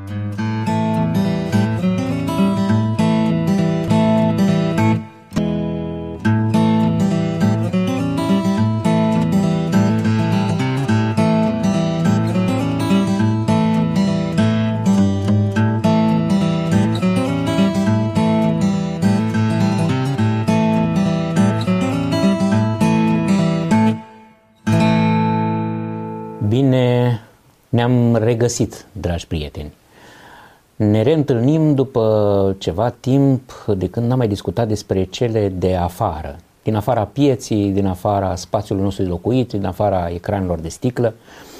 Bine, ne-am regăsit, dragi prieteni. Ne reîntâlnim după ceva timp de când n-am mai discutat despre cele de afară, din afara pieții, din afara spațiului nostru de locuit, din afara ecranelor de sticlă.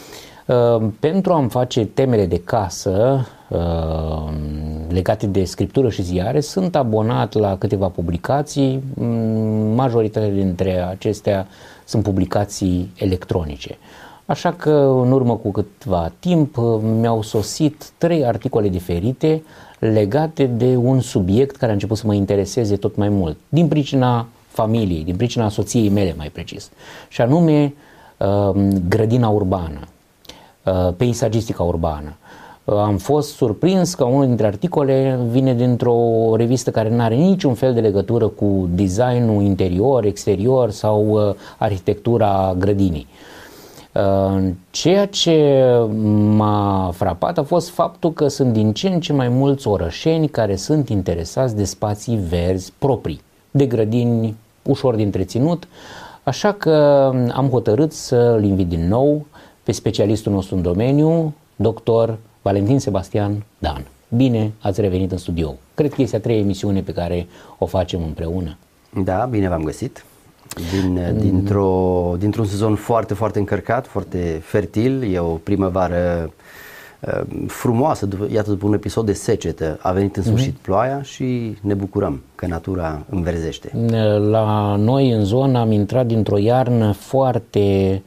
Pentru a-mi face temele de casă legate de scriptură și ziare, sunt abonat la câteva publicații, majoritatea dintre acestea sunt publicații electronice. Așa că în urmă cu câtva timp mi-au sosit 3 articole diferite legate de un subiect care a început să mă intereseze tot mai mult, din pricina familiei, din pricina soției mele mai precis, și anume grădina urbană, peisagistica urbană. Am fost surprins că unul dintre articole vine dintr-o revistă care nu are niciun fel de legătură cu designul interior, exterior sau arhitectura grădinii. Ceea ce m-a frapat a fost faptul că sunt din ce în ce mai mulți orășeni care sunt interesați de spații verzi proprii, de grădini ușor de întreținut, așa că am hotărât să-l invit din nou pe specialistul nostru în domeniu, dr. Valentin Sebastian Dan. Bine ați revenit în studio. Cred că este a 3-a emisiune pe care o facem împreună. Da, bine v-am găsit. Dintr-un sezon foarte, foarte încărcat, foarte fertil. E o primăvară frumoasă, iată, după un episod de secetă a venit în sfârșit ploaia și ne bucurăm că natura înverzește. La noi în zonă am intrat dintr-o iarnă foarte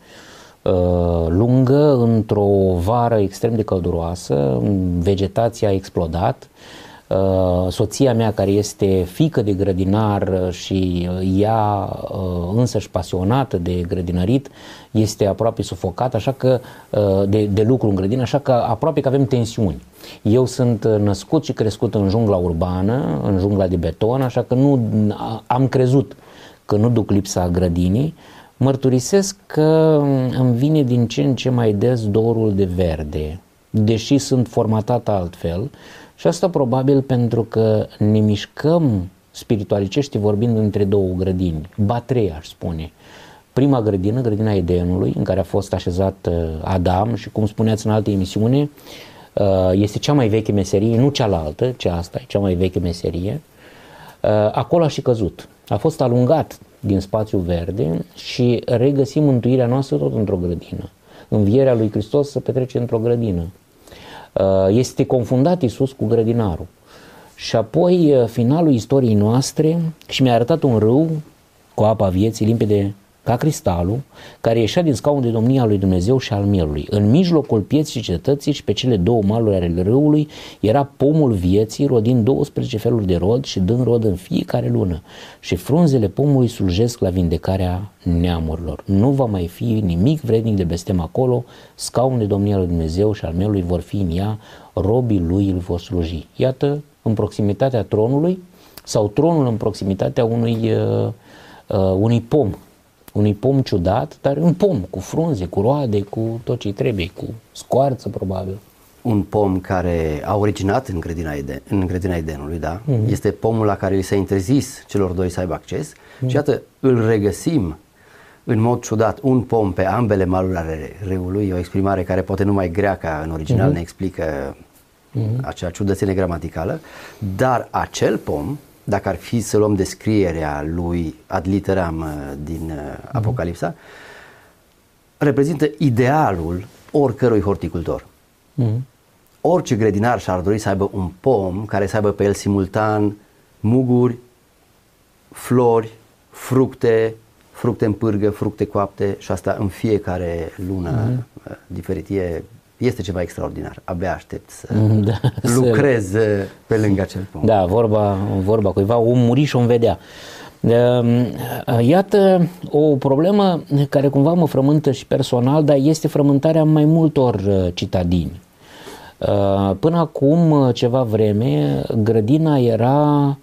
lungă într-o vară extrem de călduroasă, vegetația a explodat. Soția mea, care este fiică de grădinar și ea însăși pasionată de grădinărit, este aproape sufocată, așa că de lucru în grădină, așa că aproape că avem tensiuni. Eu sunt născut și crescut în jungla urbană, în jungla de beton, așa că nu am crezut că nu duc lipsa grădinii. Mărturisesc că îmi vine din ce în ce mai des dorul de verde, deși sunt formatat altfel. Și asta probabil pentru că ne mișcăm, spiritualicești vorbind, între două grădini, ba 3 aș spune. Prima grădină, grădina Edenului, în care a fost așezat Adam și, cum spuneați în alte emisiune, este cea mai veche meserie, nu cealaltă, ci asta e cea mai veche meserie. Acolo a și căzut, a fost alungat din spațiul verde și regăsim mântuirea noastră tot într-o grădină. Învierea lui Hristos se petrece într-o grădină. Este confundat Iisus cu grădinarul. Și apoi finalul istoriei noastre, și mi-a arătat un râu cu apa vieții limpede ca cristalul, care ieșea din scaunul de domnie al lui Dumnezeu și al mielului. În mijlocul pieții și cetății și pe cele 2 maluri ale râului era pomul vieții, rodind 12 feluri de rod și dând rod în fiecare lună. Și frunzele pomului slujesc la vindecarea neamurilor. Nu va mai fi nimic vrednic de blestem acolo, scaunul de domnie al lui Dumnezeu și al mielului vor fi în ea, robii lui îl vor sluji. Iată, în proximitatea tronului, sau tronul în proximitatea unui pom. Unui pom ciudat, dar un pom cu frunze, cu roade, cu tot ce trebuie, cu scoarță probabil. Un pom care a originat în grădina Edenului, da? Este pomul la care li s-a interzis celor 2 să aibă acces și iată, îl regăsim în mod ciudat, un pom pe ambele maluri ale râului, o exprimare care poate numai greaca în original ne explică acea ciudățenie gramaticală, dar acel pom, dacă ar fi să luăm descrierea lui ad literam din Apocalipsa, reprezintă idealul oricărui horticultor. Orice grădinar și-ar dori să aibă un pom care să aibă pe el simultan muguri, flori, fructe în pârgă, fructe coapte, și asta în fiecare lună diferit. Este ceva extraordinar. Abia aștept să lucrez pe lângă acel pom. Da, vorba cuiva, o muri și o vedea. Iată o problemă care cumva mă frământă și personal, dar este frământarea mai multor citadini. Până acum ceva vreme, grădina era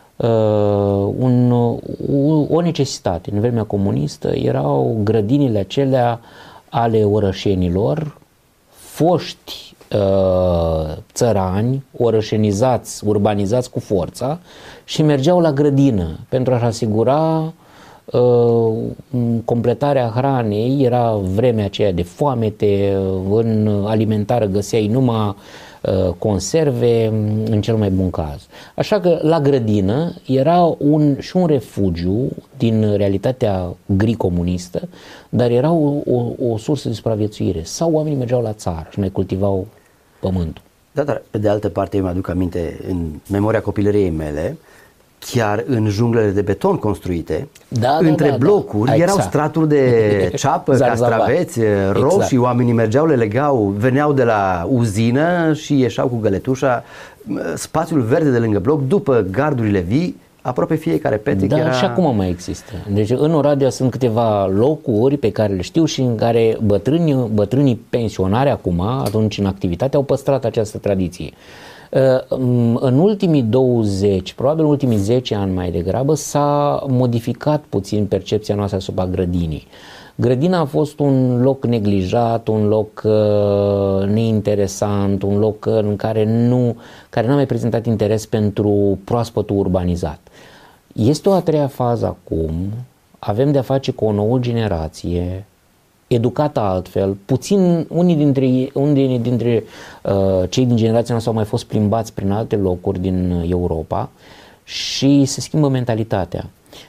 o necesitate. În vremea comunistă erau grădinile acelea ale orășenilor, foști țărani, orășenizați, urbanizați cu forța și mergeau la grădină pentru a-și asigura completarea hranei. Era vremea aceea de foamete, în alimentară găseai numai conserve, în cel mai bun caz. Așa că la grădină era și un refugiu din realitatea gri comunistă, dar era o sursă de supraviețuire. Sau oamenii mergeau la țară și mai cultivau pământul. Da, dar pe de altă parte eu mi-aduc aminte în memoria copilăriei mele, chiar în junglele de beton construite, între blocuri erau straturi de ceapă, castraveți, roșii, oamenii mergeau, le legau, veneau de la uzină și ieșeau cu găletușa, spațiul verde de lângă bloc, după gardurile vii, aproape fiecare petic era... Da, și acum mai există. Deci în Oradea sunt câteva locuri pe care le știu și în care bătrânii pensionari acum, atunci în activitate, au păstrat această tradiție. În ultimii 20, probabil în ultimii 10 ani mai degrabă, s-a modificat puțin percepția noastră asupra grădinii. Grădina a fost un loc neglijat, un loc neinteresant, un loc în care n-a mai prezentat interes pentru proaspătul urbanizat. Este o a treia fază acum, avem de-a face cu o nouă generație, educată altfel, puțin unii dintre cei din generația noastră au mai fost plimbați prin alte locuri din Europa și se schimbă mentalitatea.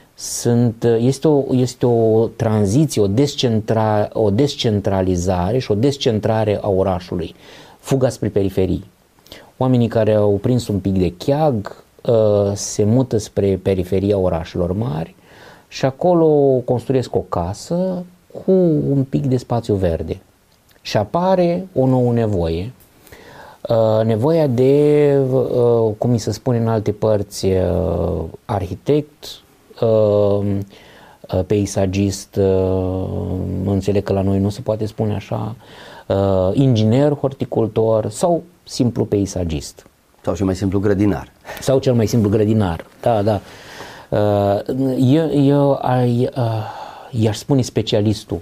Este o tranziție, o descentralizare și o descentrare a orașului, fuga spre periferii. Oamenii care au prins un pic de cheag se mută spre periferia orașelor mari și acolo construiesc o casă cu un pic de spațiu verde. Și apare o nouă nevoie, nevoia de, cum mi se spune în alte părți, arhitect, peisagist, înțeleg că la noi nu se poate spune așa, inginer, horticultor sau simplu peisagist. Sau cel mai simplu grădinar. Sau cel mai simplu grădinar, da. Eu i-aș spune specialistul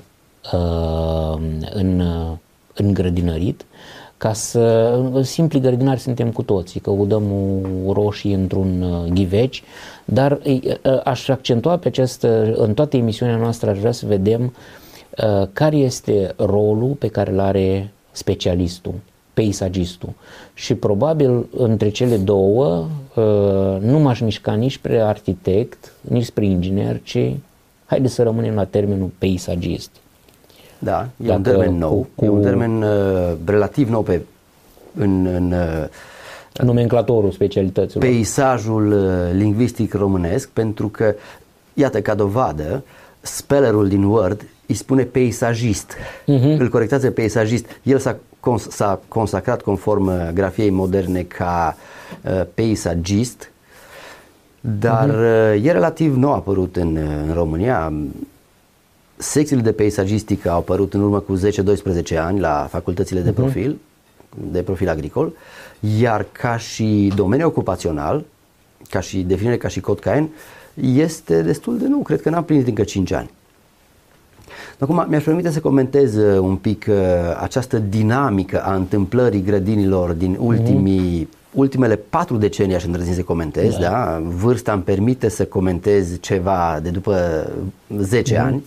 în grădinărit, ca să, simpli grădinari suntem cu toții, că udăm roșii într-un ghiveci, dar aș accentua pe în toată emisiunea noastră aș vrea să vedem care este rolul pe care îl are specialistul, peisagistul. Și probabil între cele două nu m-aș mișca nici spre arhitect, nici spre inginer, ci haideți să rămânem la termenul peisagist. Da, e un termen nou, e un termen relativ nou în nomenclatorul specialităților. Peisajul lingvistic românesc, pentru că, iată, ca dovadă, spellerul din Word îi spune peisagist, îl corectează peisagist. El s-a consacrat conform grafiei moderne ca peisagist, dar e relativ nou apărut în România. Secțiile de peisagistică au apărut în urmă cu 10-12 ani la facultățile de profil agricol, iar ca și domeniu ocupațional, ca și definire, ca și cod Caen, este destul de nou, cred că n-am plinit încă 5 ani. Acum mi-aș permite să comentez un pic această dinamică a întâmplării grădinilor din ultimele 4 decenii, aș îndrăzni să comentez, da? Vârsta îmi permite să comentez ceva de după 10 ani.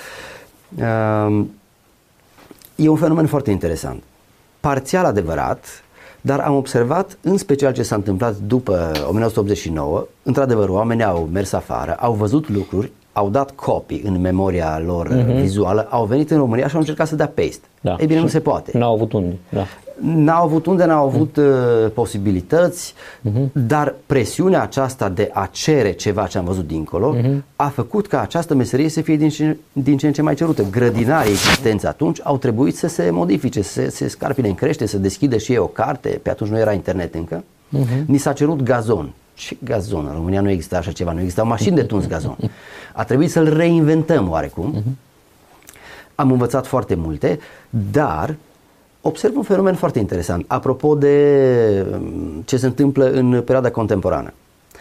E un fenomen foarte interesant, parțial adevărat, dar am observat în special ce s-a întâmplat după 1989. Într-adevăr, oamenii au mers afară, au văzut lucruri, au dat copy în memoria lor vizuală, au venit în România și au încercat să dea paste. Da. Ei bine, nu se poate. N-au avut unde. Da. N-au avut posibilități, dar presiunea aceasta de a cere ceva ce am văzut dincolo a făcut ca această meserie să fie din ce în ce mai cerută. Grădinarii existenți atunci au trebuit să se modifice, să se scarpine în crește, să deschidă și ei o carte, pe atunci nu era internet încă. Ni s-a cerut gazon. Ce gazon? În România nu exista așa ceva, nu existau mașini de tuns gazon. A trebuit să-l reinventăm oarecum. Am învățat foarte multe, dar observ un fenomen foarte interesant, apropo de ce se întâmplă în perioada contemporană.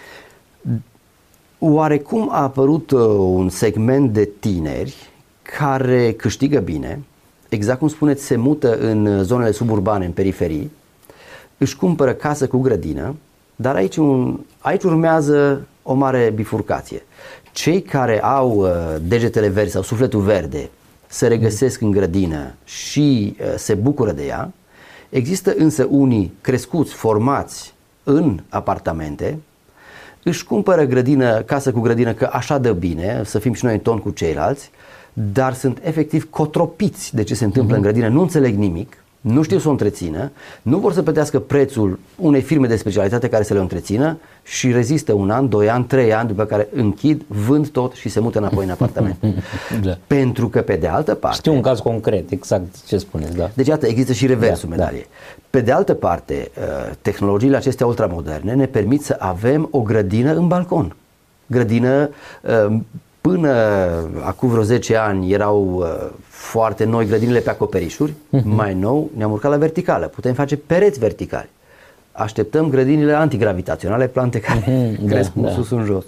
Oarecum a apărut un segment de tineri care câștigă bine, exact cum spuneți, se mută în zonele suburbane, în periferii, își cumpără casă cu grădină, dar aici urmează o mare bifurcație. Cei care au degetele verzi sau sufletul verde se regăsesc în grădină și se bucură de ea. Există însă unii crescuți, formați în apartamente, își cumpără casă cu grădină că așa dă bine, să fim și noi în ton cu ceilalți, dar sunt efectiv cotropiți de ce se întâmplă în grădină, nu înțeleg nimic, nu știu să o întrețină, nu vor să plătească prețul unei firme de specialitate care să le întrețină și rezistă 1 an, 2 ani, 3 ani, după care închid, vând tot și se mută înapoi în apartament. Da. Pentru că pe de altă parte... Știu un caz concret, exact ce spuneți, da. Deci iată, există și reversul medaliei. Pe de altă parte, tehnologiile acestea ultramoderne ne permit să avem o grădină în balcon. Grădină, până acum vreo 10 ani erau foarte noi grădinile pe acoperișuri, mai nou ne-am urcat la verticală, putem face pereți verticali. Așteptăm grădinile antigravitaționale, plante care cresc sus în jos.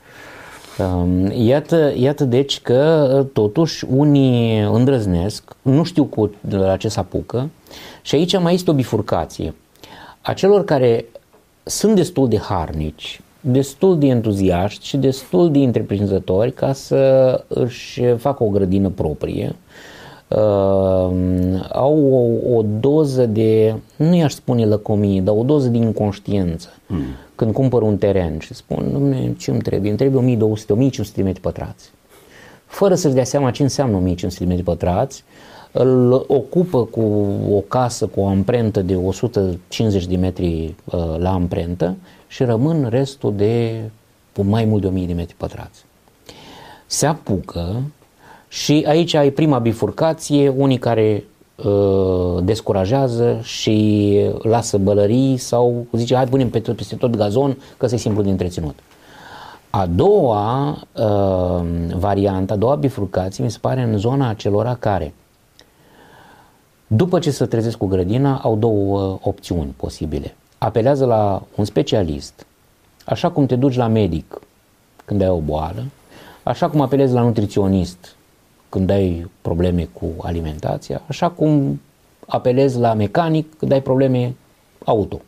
Iată deci că totuși unii îndrăznesc, nu știu la ce se apucă și aici mai este o bifurcație. A celor care sunt destul de harnici, destul de entuziaști și destul de întreprinzători ca să își facă o grădină proprie, au o doză de, nu i-aș spune lăcomie, dar o doză de inconștiență. Când cumpăr un teren și spun, dom'le, ce îmi trebuie? Îmi trebuie 1200-1500 de metri pătrați. Fără să-și dea seama ce înseamnă 1500 de metri pătrați, îl ocupă cu o casă cu o amprentă de 150 de metri la amprentă și rămân restul de mai mult de 1000 de metri pătrați. Se apucă și aici ai prima bifurcație, unii care descurajează și lasă bălării sau zice hai punem peste tot gazon că e simplu de întreținut. A doua variantă, a doua bifurcație mi se pare în zona acelora care după ce se trezesc cu grădina au două opțiuni posibile. Apelează la un specialist, așa cum te duci la medic când ai o boală, așa cum apelezi la nutriționist când ai probleme cu alimentația, așa cum apelezi la mecanic când ai probleme auto.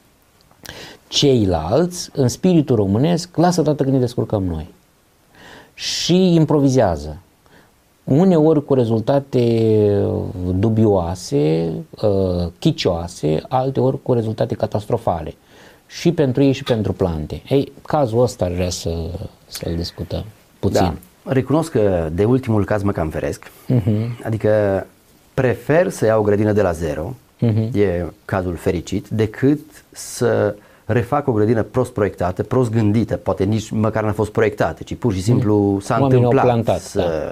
Ceilalți, în spiritul românesc, lasă toată că ne descurcăm noi și improvizează. Uneori cu rezultate dubioase, chicioase, alteori cu rezultate catastrofale. Și pentru ei și pentru plante. Ei, cazul ăsta ar vrea să-l discutăm puțin. Da. Recunosc că de ultimul caz mă cam feresc. Adică prefer să iau o grădină de la zero, e cazul fericit, decât să refac o grădină prost proiectată, prost gândită, poate nici măcar n-a fost proiectată, ci pur și simplu s-a întâmplat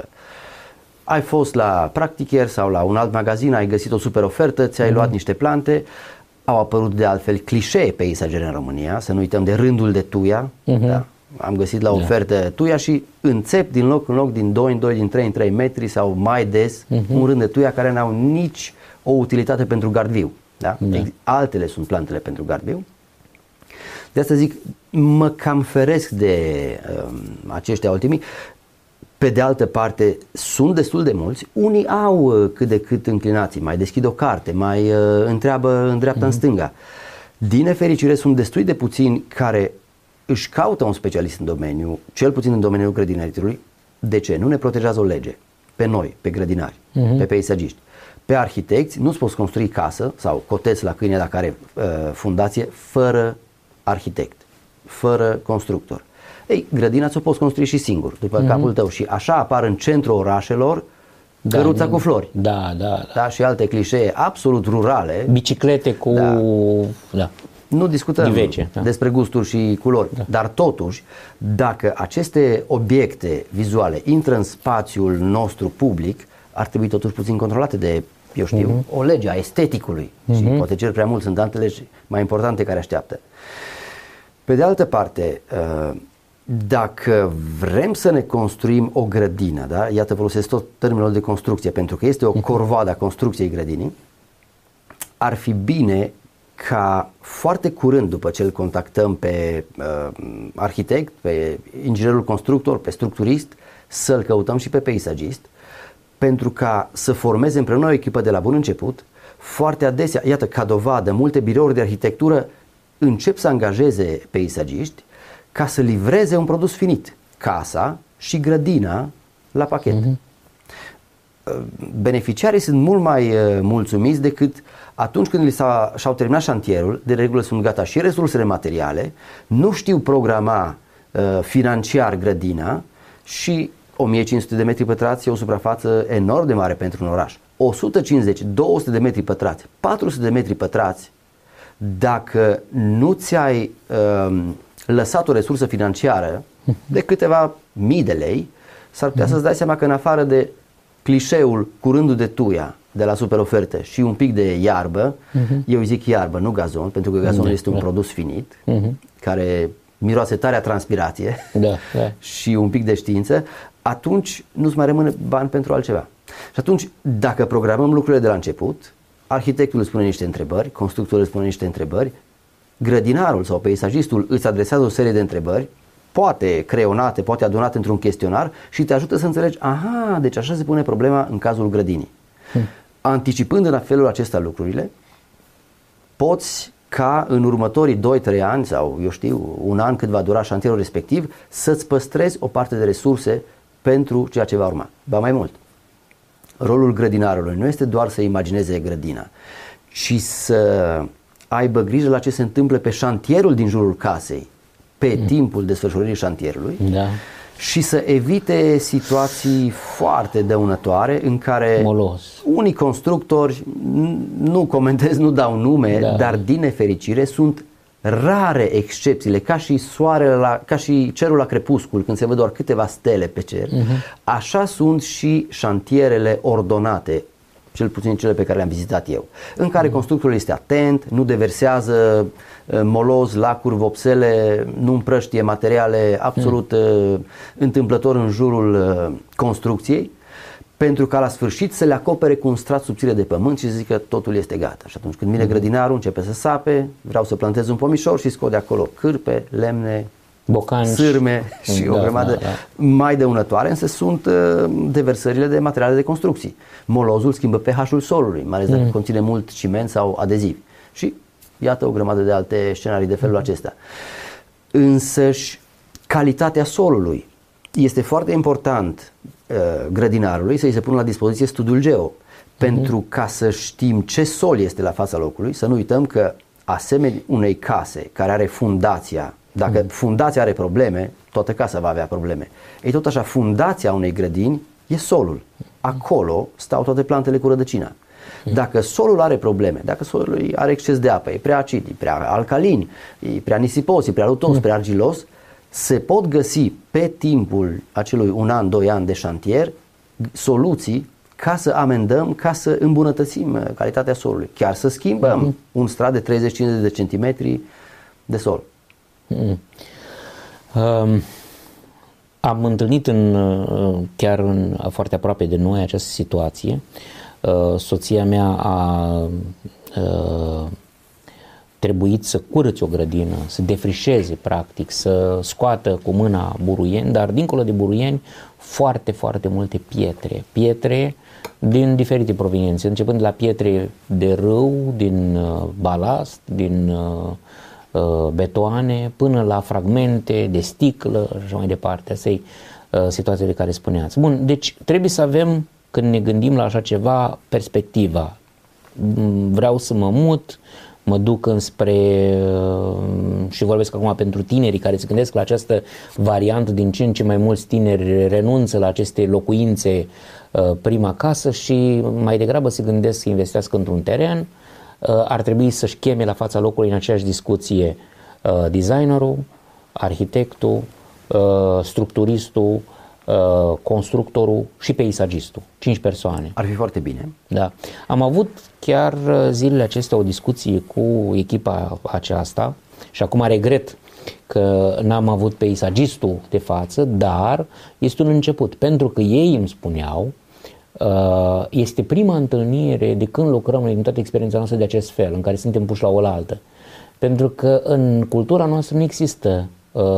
ai fost la Practicher sau la un alt magazin, ai găsit o super ofertă, ți-ai luat niște plante, au apărut de altfel clișee peisagere în România, să nu uităm de rândul de tuia, da? Am găsit la ofertă tuia și înțep din loc în loc, din 2 în 2, din 3 în 3 metri sau mai des, un rând de tuia care n-au nici o utilitate pentru gard viu. Da? Altele sunt plantele pentru gard viu. De asta zic, mă cam feresc de aceștia ultimii. Pe de altă parte, sunt destul de mulți, unii au cât de cât înclinații, mai deschid o carte, mai întreabă în dreapta, în stânga. Din nefericire sunt destui de puțini care își caută un specialist în domeniu, cel puțin în domeniul grădinaritului. De ce? Nu ne protejează o lege. Pe noi, pe grădinari, pe peisagiști. Pe arhitecți nu-ți poți construi casă sau cotez la câine dacă are fundație fără arhitect, fără constructor. Ei, grădina ți-o poți construi și singur, după capul tău, și așa apar în centrul orașelor căruța cu flori. Da, și alte clișee absolut rurale. Biciclete cu... Nu discutăm despre gusturi și culori, dar totuși, dacă aceste obiecte vizuale intră în spațiul nostru public, ar trebui totuși puțin controlate de, eu știu, o lege a esteticului. Și poate cer prea mult, sunt alte legi mai importante care așteaptă. Pe de altă parte, dacă vrem să ne construim o grădină, da? Iată, folosesc tot termenul de construcție, pentru că este o corvoadă a construcției grădinii, ar fi bine ca foarte curând, după ce îl contactăm pe arhitect, pe inginerul constructor, pe structurist, să-l căutăm și pe peisagist, pentru ca să formeze împreună o echipă de la bun început. Foarte adesea, iată, ca dovadă, multe birouri de arhitectură încep să angajeze peisagiști ca să livreze un produs finit, casa și grădina la pachet. Beneficiarii sunt mult mai mulțumiți decât atunci când și-au terminat șantierul, de regulă sunt gata și resursele materiale, nu știu programa financiar grădina și 1500 de metri pătrați e o suprafață enorm de mare pentru un oraș. 150, 200 de metri pătrați, 400 de metri pătrați, dacă nu ți-ai lăsat o resursă financiară de câteva mii de lei, s-ar putea să-ți dai seama că în afară de clișeul cu rândul de tuia de la Superoferte și un pic de iarbă, eu îi zic iarbă, nu gazon, pentru că gazonul este un produs finit, care miroase tare a transpirație și un pic de știință, atunci nu-ți mai rămâne bani pentru altceva. Și atunci, dacă programăm lucrurile de la început, arhitectul îți spune niște întrebări, constructorul îți spune niște întrebări, grădinarul sau peisajistul îți adresează o serie de întrebări, poate creionate, poate adunate într-un chestionar și te ajută să înțelegi, aha, deci așa se pune problema în cazul grădinii. Anticipând în felul acesta lucrurile, poți ca în următorii 2-3 ani sau, eu știu, un an cât va dura șantierul respectiv, să-ți păstrezi o parte de resurse pentru ceea ce va urma. Ba mai mult, rolul grădinarului nu este doar să imagineze grădina, ci să aibă grijă la ce se întâmplă pe șantierul din jurul casei, pe timpul desfășurării șantierului și să evite situații foarte dăunătoare în care unii constructori, nu comentez, nu dau nume, dar din nefericire sunt rare excepțiile, ca și soarele, ca și cerul la crepuscul, când se văd doar câteva stele pe cer, așa sunt și șantierele ordonate, cel puțin cele pe care le-am vizitat eu, în care constructorul este atent, nu deversează moloz, lacuri, vopsele, nu împrăștie materiale absolut întâmplător în jurul construcției, pentru ca la sfârșit să le acopere cu un strat subțire de pământ și să zică totul este gata. Și atunci când vine grădinarul, începe să sape, vreau să plantez un pomișor și scot de acolo cârpe, lemne, bocanci, sârme și o grămadă mai dăunătoare, însă sunt deversările de materiale de construcții. Molozul schimbă pH-ul solului, mai ales dacă conține mult ciment sau adezivi. Și iată o grămadă de alte scenarii de felul acesta. Însăși calitatea solului este foarte important grădinarului să-i se pună la dispoziție studiul geo, pentru ca să știm ce sol este la fața locului, să nu uităm că asemenea unei case care are fundația, dacă fundația are probleme, toată casa va avea probleme. Ei, tot așa, fundația unei grădini e solul. Acolo stau toate plantele cu rădăcina. Dacă solul are probleme, dacă solul are exces de apă, e prea acid, e prea alcalin, e prea nisipos, e prea lutos, prea argilos, se pot găsi pe timpul acelui 1 an, 2 ani de șantier soluții ca să amendăm, ca să îmbunătățim calitatea solului. Chiar să schimbăm un strat de 30-50 de centimetri de sol. Am întâlnit chiar foarte aproape de noi această situație. Soția mea a trebuit să curățe o grădină, să defrișeze practic, să scoată cu mâna buruieni, dar dincolo de buruieni foarte, foarte multe pietre din diferite proveniențe, începând de la pietre de râu, din balast, din betoane, până la fragmente de sticlă și așa mai departe. Asta e situația de care spuneați. Bun, deci trebuie să avem, când ne gândim la așa ceva, perspectiva. Vreau să mă mut, mă duc înspre, și vorbesc acum pentru tinerii care se gândesc la această variantă, din ce în ce mai mulți tineri renunță la aceste locuințe prima casă și mai degrabă se gândesc să investească într-un teren. Ar trebui să-și cheme la fața locului în aceeași discuție designerul, arhitectul, structuristul, constructorul și peisagistul. 5 persoane. Ar fi foarte bine. Da. Am avut chiar zilele acestea o discuție cu echipa aceasta și acum regret că n-am avut peisagistul de față, dar este un început, pentru că ei îmi spuneau Este prima întâlnire de când lucrăm în toată experiența noastră de acest fel, în care suntem puși la oaltă. Pentru că în cultura noastră nu există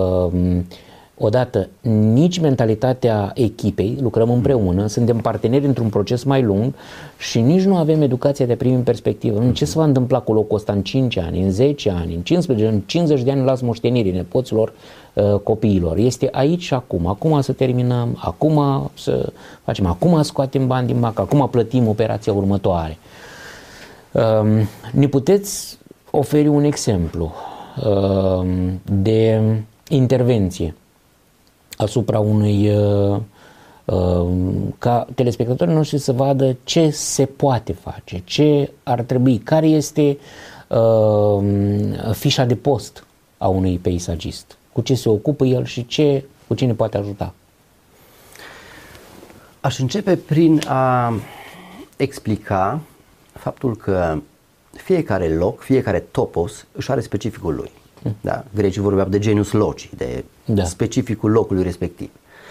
odată nici mentalitatea echipei, lucrăm împreună, suntem parteneri într-un proces mai lung și nici nu avem educația de a primi în perspectivă. Ce se va întâmpla cu locul ăsta în 5 ani, în 10 ani, în 15, în 50 de ani las moștenirii nepoților, copiilor. Este aici și acum. Acum să terminăm, acum să facem, acum scoatem bani din bancă, acum plătim operația următoare. Ne puteți oferi un exemplu de intervenție asupra unui, ca telespectatorii noștri să vadă ce se poate face, ce ar trebui, care este fișa de post a unui peisagist, cu ce se ocupă el și cu ce ne poate ajuta? Aș începe prin a explica faptul că fiecare loc, fiecare topos își are specificul lui. Da? Grecii vorbeau de genius loci, de specificul locului respectiv.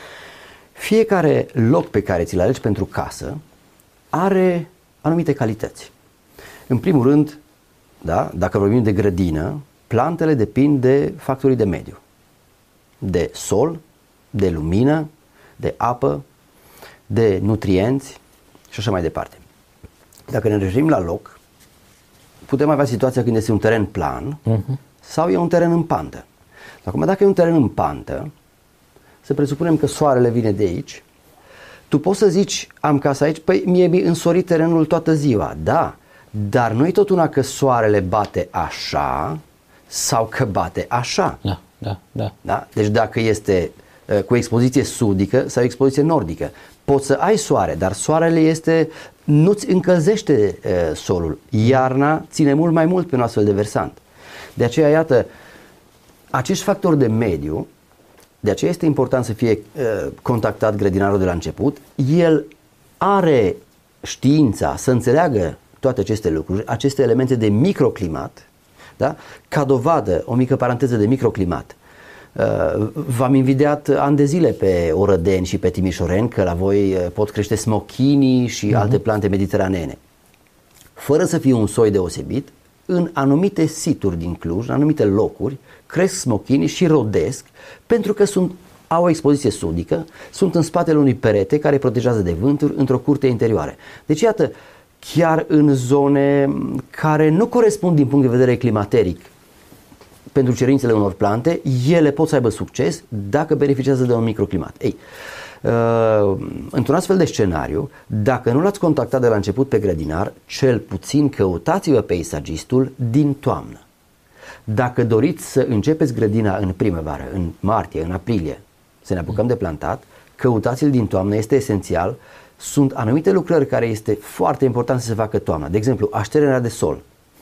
Fiecare loc pe care ți-l alegi pentru casă are anumite calități. În primul rând, da, dacă vorbim de grădină, plantele depind de factorii de mediu, de sol, de lumină, de apă, de nutrienți și așa mai departe. Dacă ne referim la loc, putem avea situația când este un teren plan sau e un teren în pantă. Acum, dacă e un teren în pantă, să presupunem că soarele vine de aici, tu poți să zici, am casa aici, păi mie mi însorit terenul toată ziua, da, dar nu-i tot una că soarele bate așa sau că bate așa. Da? Deci dacă este cu expoziție sudică sau expoziție nordică, poți să ai soare, dar soarele nu-ți încălzește solul. Iarna ține mult mai mult pe un astfel de versant. De aceea, iată, acești factori de mediu, de aceea este important să fie contactat grădinarul de la început. El are știința să înțeleagă toate aceste lucruri, aceste elemente de microclimat, da? Ca dovadă, o mică paranteză de microclimat. V-am invidiat ani de zile pe orădeni și pe timișoreni că la voi pot crește smochinii și alte plante mediteraneene. Fără să fie un soi deosebit, în anumite situri din Cluj, în anumite locuri, cresc smochinii și rodesc pentru că au o expoziție sudică, sunt în spatele unui perete care protejează de vânturi într-o curte interioară. Deci iată, chiar în zone care nu corespund din punct de vedere climateric pentru cerințele unor plante, ele pot să aibă succes dacă beneficiază de un microclimat. Într-un astfel de scenariu, dacă nu l-ați contactat de la început pe grădinar, cel puțin căutați-vă peisagistul din toamnă. Dacă doriți să începeți grădina în primăvară, în martie, în aprilie, să ne apucăm de plantat, căutați-l din toamnă, este esențial. Sunt anumite lucrări care este foarte important să se facă toamna. De exemplu, așternerea de sol.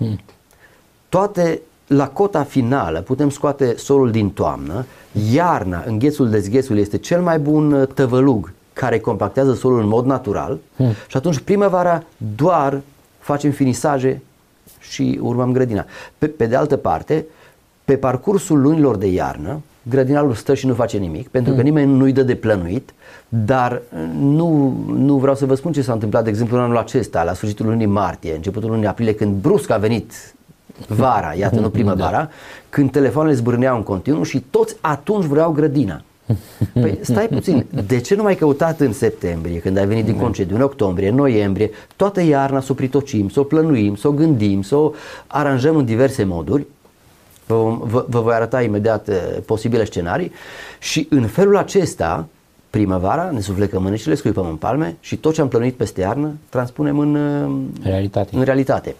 Toate la cota finală putem scoate solul din toamnă. Iarna, înghețul dezghețul este cel mai bun tăvălug care compactează solul în mod natural și atunci primăvara doar facem finisaje și urmăm grădina. Pe de altă parte, pe parcursul lunilor de iarnă, grădinarul stă și nu face nimic, pentru că nimeni nu-i dă de plănuit, dar nu vreau să vă spun ce s-a întâmplat, de exemplu, în anul acesta, la sfârșitul lunii martie, începutul lunii aprilie, când brusc a venit vara, iată, nu primăvara, când telefoanele zbârneau în continuu și toți atunci vreau grădina. Păi stai puțin, de ce nu mai căutat în septembrie, când ai venit din concediu, în octombrie, în noiembrie, toată iarna să o pritocim, să o plănuim, să o gândim, să o aranjăm în diverse moduri? Vă voi arăta imediat posibile scenarii și în felul acesta, primăvara, ne suflecăm mânecile, scuipăm în palme și tot ce am plănuit peste iarnă transpunem în realitate.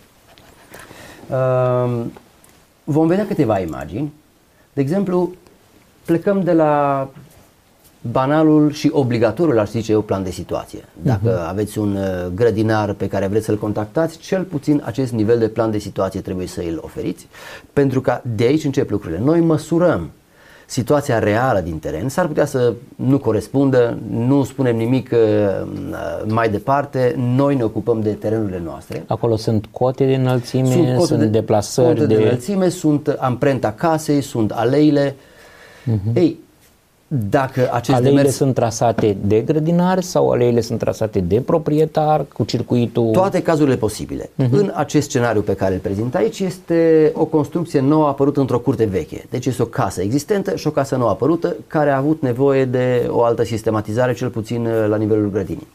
Vom vedea câteva imagini. De exemplu, plecăm de la banalul și obligatoriul, aș zice eu, plan de situație. Dacă aveți un grădinar pe care vreți să-l contactați, cel puțin acest nivel de plan de situație trebuie să îl oferiți, pentru că de aici încep lucrurile. Noi măsurăm situația reală din teren, s-ar putea să nu corespundă, nu spunem nimic mai departe, noi ne ocupăm de terenurile noastre. Acolo sunt cote de înălțime, sunt deplasări de înălțime, sunt amprenta casei, sunt aleile. Ei, Dacă acest aleile demers... sunt trasate de grădinar sau aleile sunt trasate de proprietar cu circuitul? Toate cazurile posibile. În acest scenariu pe care îl prezint aici este o construcție nouă apărută într-o curte veche. Deci este o casă existentă și o casă nouă apărută care a avut nevoie de o altă sistematizare, cel puțin la nivelul grădinii.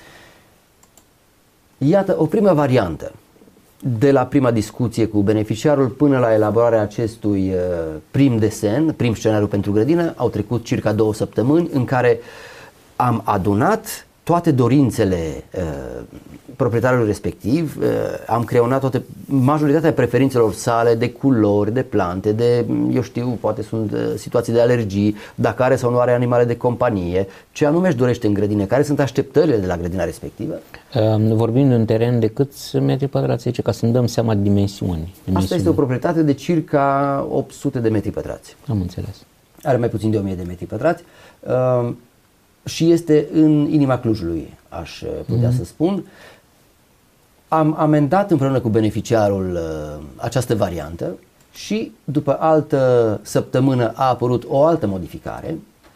Iată o primă variantă. De la prima discuție cu beneficiarul până la elaborarea acestui prim desen, prim scenariu pentru grădină, au trecut circa 2 săptămâni în care am adunat toate dorințele proprietarului respectiv, am creionat majoritatea preferințelor sale de culori, de plante, de, eu știu, poate sunt situații de alergii, dacă are sau nu are animale de companie, ce anume își dorește în grădină, care sunt așteptările de la grădina respectivă. Vorbim de un teren de câți metri pătrați aici, ca să-mi dăm seama de dimensiuni? Asta este o proprietate de circa 800 de metri pătrați. Am înțeles. Are mai puțin de 1000 de metri pătrați și este în inima Clujului, aș putea să spun. Am amendat împreună cu beneficiarul această variantă și după altă săptămână a apărut o altă modificare.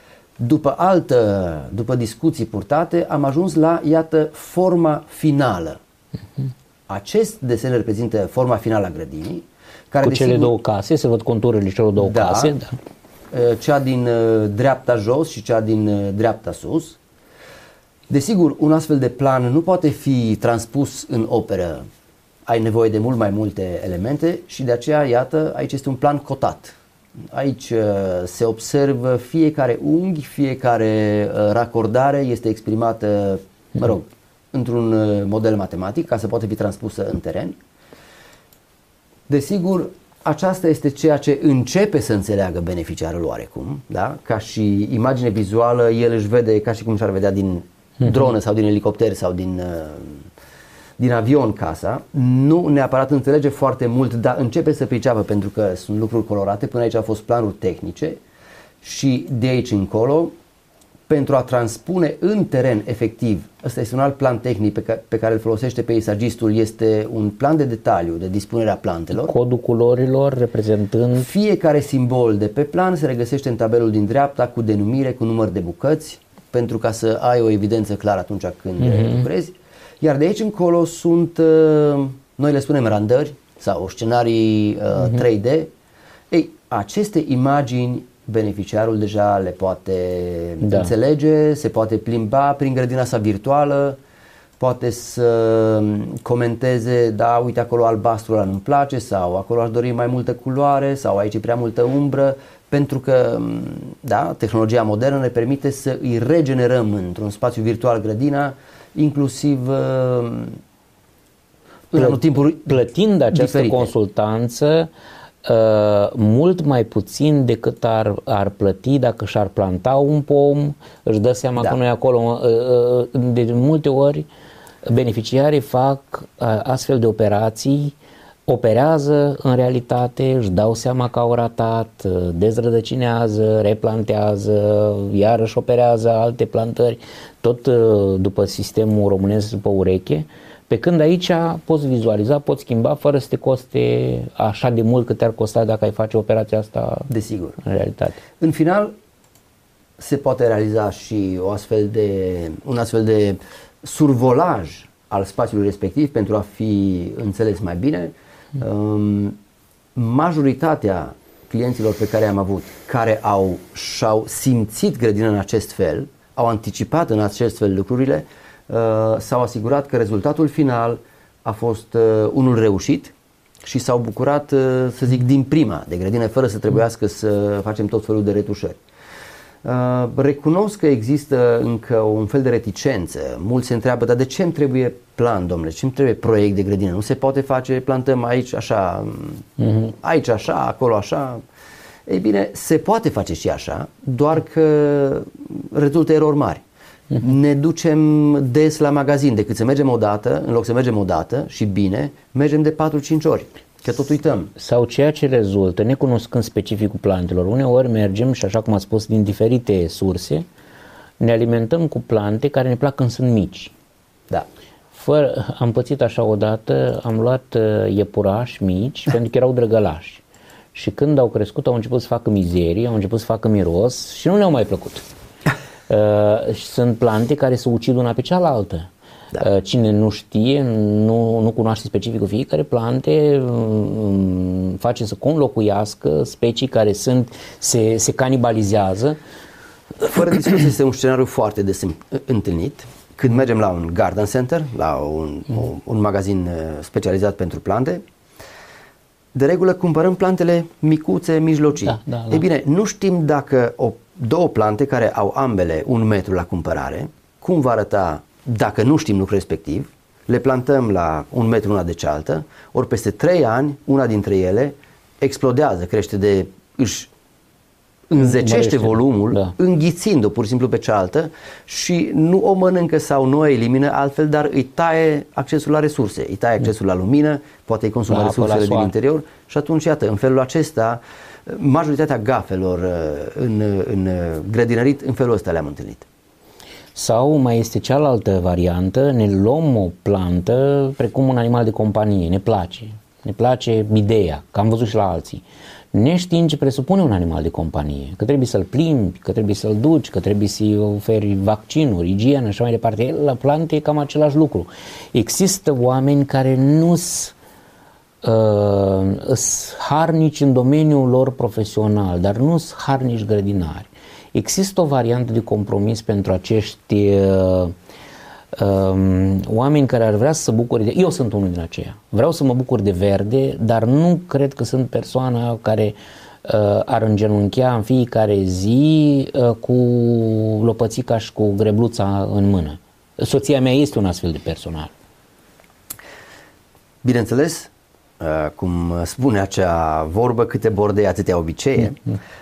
După discuții purtate, am ajuns la, iată, forma finală. Acest desen reprezintă forma finală a grădinii. Care, cu cele două case, se văd conturile celor două case. Da. Cea din dreapta jos și cea din dreapta sus. Desigur, un astfel de plan nu poate fi transpus în operă. Ai nevoie de mult mai multe elemente și de aceea, iată, aici este un plan cotat. Aici se observă fiecare unghi, fiecare racordare este exprimată, într-un model matematic ca să poată fi transpusă în teren. Desigur, aceasta este ceea ce începe să înțeleagă beneficiarul oarecum, da? Ca și imagine vizuală, el își vede ca și cum și-ar vedea din dronă sau din elicopter sau din avion casa. Nu neapărat înțelege foarte mult, dar începe să priceapă pentru că sunt lucruri colorate. Până aici au fost planuri tehnice și de aici încolo, pentru a transpune în teren efectiv, ăsta este un alt plan tehnic pe care îl folosește peisagistul, este un plan de detaliu de dispunerea plantelor. Codul culorilor reprezentând... Fiecare simbol de pe plan se regăsește în tabelul din dreapta cu denumire, cu număr de bucăți, pentru ca să ai o evidență clară atunci când lucrezi. Iar de aici încolo sunt, noi le spunem randări sau scenarii 3D. Ei, aceste imagini beneficiarul deja le poate înțelege, se poate plimba prin grădina sa virtuală, poate să comenteze, da, uite acolo albastru ăla nu-mi place sau acolo aș dori mai multă culoare sau aici e prea multă umbră, pentru că, da, tehnologia modernă ne permite să îi regenerăm într-un spațiu virtual grădina, inclusiv în anotimpuri plătind această diferite consultanță mult mai puțin decât ar plăti dacă și-ar planta un pom, își dă seama că nu e acolo. De multe ori beneficiarii fac astfel de operații, operează în realitate, își dau seama că au ratat, dezrădăcinează, replantează, iarăși operează alte plantări, tot după sistemul românesc, după ureche. Pe când aici poți vizualiza, poți schimba fără să te coste așa de mult cât te-ar costa dacă ai face operația asta. Desigur. În realitate. În final se poate realiza și un astfel de survolaj al spațiului respectiv pentru a fi înțeles mai bine. Majoritatea clienților pe care am avut, care și-au simțit grădina în acest fel, au anticipat în acest fel lucrurile, s-au asigurat că rezultatul final a fost unul reușit și s-au bucurat, să zic, din prima de grădină, fără să trebuiască să facem tot felul de retușări. Recunosc că există încă un fel de reticență. Mulți se întreabă, dar de ce îmi trebuie plan, domnule? Ce îmi trebuie proiect de grădină? Nu se poate face, plantăm aici așa, aici așa, acolo așa. Ei bine, se poate face și așa, doar că rezultă erori mari. Ne ducem des la magazin, decât să mergem o dată, în loc să mergem o dată și bine, mergem de 4-5 ori, că tot uităm. Sau ceea ce rezultă, necunoscând specificul plantelor, uneori mergem și așa cum ați spus, din diferite surse, ne alimentăm cu plante care ne plac când sunt mici. Da. Am pățit așa odată, am luat iepurași mici pentru că erau drăgălași. și când au crescut au început să facă mizerii, au început să facă miros și nu le-au mai plăcut. Sunt plante care se ucid una pe cealaltă. Da. Cine nu știe, nu cunoaște specificul fiecare plante, face să conlocuiască specii care se canibalizează. Fără discuție, este un scenariu foarte des întâlnit. Când mergem la un garden center, la un magazin specializat pentru plante, de regulă cumpărăm plantele micuțe, mijlocii. Da. Ei bine, nu știm dacă două plante care au ambele 1 metru la cumpărare, cum va arăta dacă nu știm lucrul respectiv, le plantăm la 1 metru una de cealaltă, ori peste 3 ani, una dintre ele explodează, își înzecește volumul, înghițind-o pur și simplu pe cealaltă și nu o mănâncă sau nu o elimină altfel, dar îi taie accesul la resurse, îi taie accesul la lumină, poate îi consumă resursele din interior și atunci, iată, în felul acesta, majoritatea gafelor în grădinărit, în felul ăsta le-am întâlnit. Sau mai este cealaltă variantă, ne luăm o plantă precum un animal de companie, ne place ideea, că am văzut și la alții, neștiind ce presupune un animal de companie, că trebuie să-l plimbi, că trebuie să-l duci, că trebuie să-i oferi vaccinuri, igienă și așa mai departe. La plante e cam același lucru. Există oameni care nu sunt harnici în domeniul lor profesional, dar nu sunt harnici grădinari. Există o variantă de compromis pentru acești oameni care ar vrea să se bucure de... Eu sunt unul din aceia. Vreau să mă bucur de verde, dar nu cred că sunt persoana care ar îngenunchea în fiecare zi cu lopățica și cu grebluța în mână. Soția mea este un astfel de personal. Bineînțeles, cum spune acea vorbă, câte bordei atâtea obicee,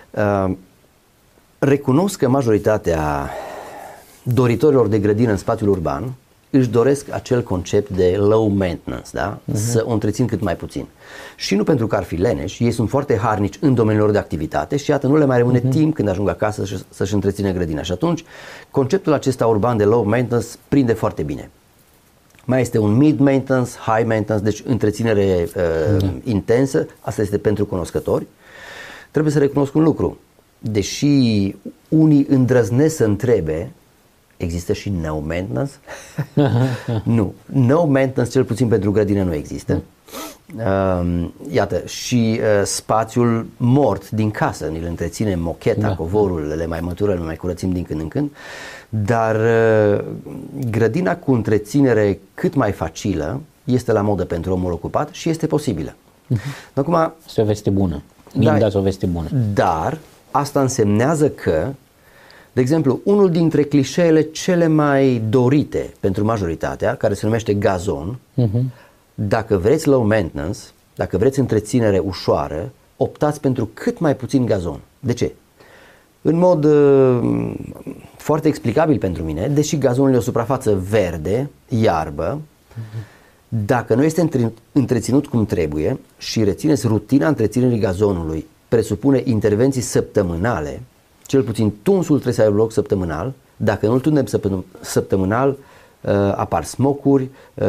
recunosc că majoritatea doritorilor de grădină în spațiul urban își doresc acel concept de low maintenance, da? Să o întrețin cât mai puțin. Și nu pentru că ar fi leneși, ei sunt foarte harnici în domeniul lor de activitate și iată, nu le mai rămâne timp când ajung acasă să-și întrețină grădina. Și atunci, conceptul acesta urban de low maintenance prinde foarte bine. Mai este un mid maintenance, high maintenance, deci întreținere intensă, asta este pentru cunoscători. Trebuie să recunosc un lucru. Deși unii îndrăznesc să întrebe, există și no maintenance? Nu. No maintenance, cel puțin pentru grădină, nu există. Iată, și spațiul mort din casă, ne-l întreținem, mocheta, covorul, le mai măturăm, le mai curățim din când în când, dar grădina cu întreținere cât mai facilă este la modă pentru omul ocupat și este posibilă. Acum, este o veste bună. Dați o veste bună. Dar asta însemnează că, de exemplu, unul dintre clișeele cele mai dorite pentru majoritatea, care se numește gazon, dacă vreți low maintenance, dacă vreți întreținere ușoară, optați pentru cât mai puțin gazon. De ce? În mod foarte explicabil pentru mine, deși gazonul e o suprafață verde, iarbă, dacă nu este întreținut cum trebuie și rețineți rutina întreținerii gazonului, presupune intervenții săptămânale, cel puțin tunsul trebuie să aibă loc săptămânal, dacă nu-l tundem săptămânal, apar smocuri,